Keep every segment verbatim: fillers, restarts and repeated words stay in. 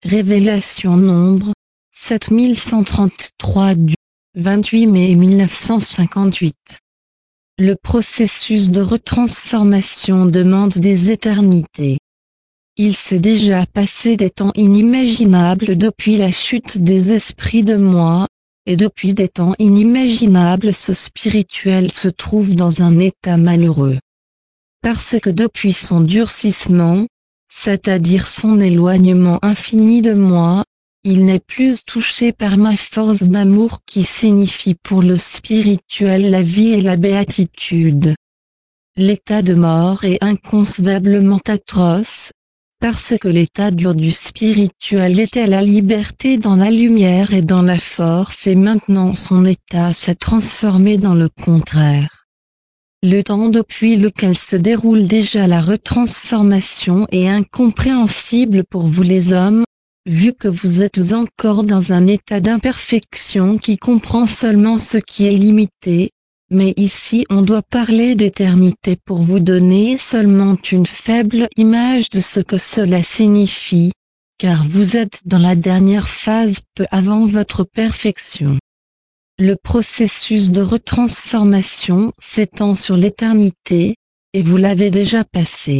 Révélation nombre sept mille cent trente-trois du vingt-huit mai mille neuf cent cinquante-huit. Le processus de retransformation demande des éternités. Il s'est déjà passé des temps inimaginables depuis la chute des esprits de moi, et depuis des temps inimaginables ce spirituel se trouve dans un état malheureux. Parce que depuis son durcissement, c'est-à-dire son éloignement infini de moi, il n'est plus touché par ma force d'amour qui signifie pour le spirituel la vie et la béatitude. L'état de mort est inconcevablement atroce, parce que l'état dur du spirituel était la liberté dans la lumière et dans la force et maintenant son état s'est transformé dans le contraire. Le temps depuis lequel se déroule déjà la retransformation est incompréhensible pour vous les hommes, vu que vous êtes encore dans un état d'imperfection qui comprend seulement ce qui est limité, mais ici on doit parler d'éternité pour vous donner seulement une faible image de ce que cela signifie, car vous êtes dans la dernière phase peu avant votre perfection. Le processus de retransformation s'étend sur l'éternité, et vous l'avez déjà passé.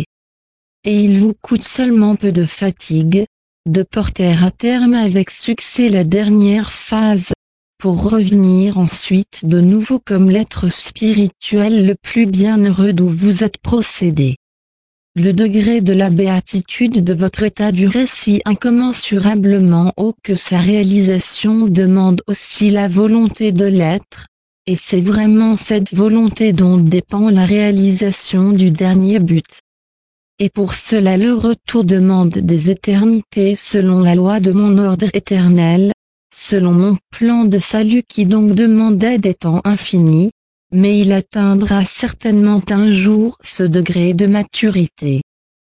Et il vous coûte seulement peu de fatigue, de porter à terme avec succès la dernière phase, pour revenir ensuite de nouveau comme l'être spirituel le plus bienheureux d'où vous êtes procédé. Le degré de la béatitude de votre état dur est si incommensurablement haut que sa réalisation demande aussi la volonté de l'être, et c'est vraiment cette volonté dont dépend la réalisation du dernier but. Et pour cela le retour demande des éternités selon la loi de mon ordre éternel, selon mon plan de salut qui donc demandait des temps infinis, mais il atteindra certainement un jour ce degré de maturité.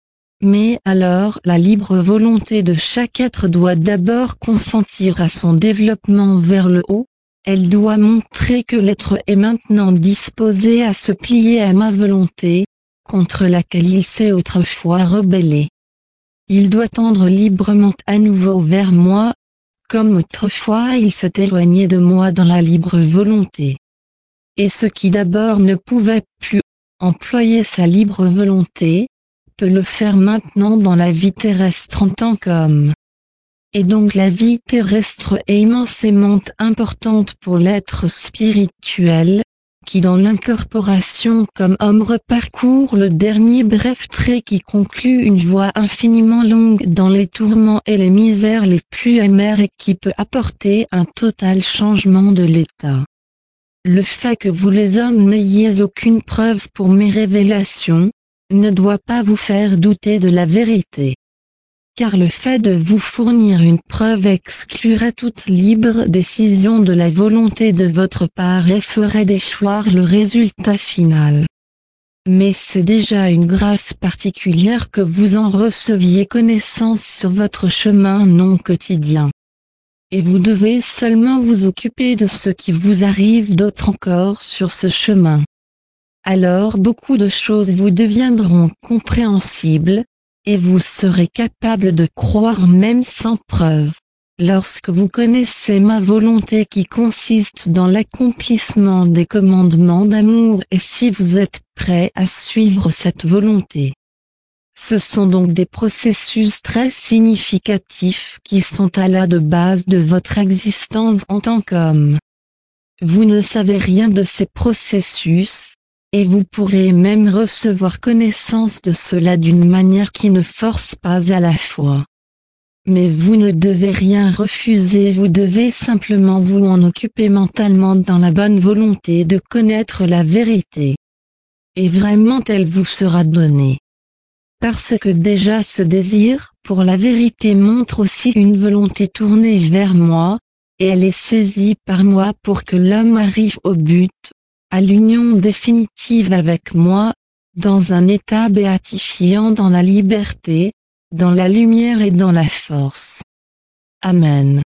Mais alors la libre volonté de chaque être doit d'abord consentir à son développement vers le haut, elle doit montrer que l'être est maintenant disposé à se plier à ma volonté, contre laquelle il s'est autrefois rebellé. Il doit tendre librement à nouveau vers moi, comme autrefois il s'est éloigné de moi dans la libre volonté. Et ce qui d'abord ne pouvait plus employer sa libre volonté, peut le faire maintenant dans la vie terrestre en tant qu'homme. Et donc la vie terrestre est immensément importante pour l'être spirituel, qui dans l'incorporation comme homme reparcourt le dernier bref trait qui conclut une voie infiniment longue dans les tourments et les misères les plus amères et qui peut apporter un total changement de l'état. Le fait que vous les hommes n'ayez aucune preuve pour mes révélations, ne doit pas vous faire douter de la vérité. Car le fait de vous fournir une preuve exclurait toute libre décision de la volonté de votre part et ferait déchoir le résultat final. Mais c'est déjà une grâce particulière que vous en receviez connaissance sur votre chemin non quotidien. Et vous devez seulement vous occuper de ce qui vous arrive d'autre encore sur ce chemin. Alors beaucoup de choses vous deviendront compréhensibles, et vous serez capable de croire même sans preuve, lorsque vous connaissez ma volonté qui consiste dans l'accomplissement des commandements d'amour et si vous êtes prêt à suivre cette volonté. Ce sont donc des processus très significatifs qui sont à la de base de votre existence en tant qu'homme. Vous ne savez rien de ces processus, et vous pourrez même recevoir connaissance de cela d'une manière qui ne force pas à la foi. Mais vous ne devez rien refuser, vous devez simplement vous en occuper mentalement dans la bonne volonté de connaître la vérité. Et vraiment elle vous sera donnée. Parce que déjà ce désir pour la vérité montre aussi une volonté tournée vers moi, et elle est saisie par moi pour que l'homme arrive au but, à l'union définitive avec moi, dans un état béatifiant dans la liberté, dans la lumière et dans la force. Amen.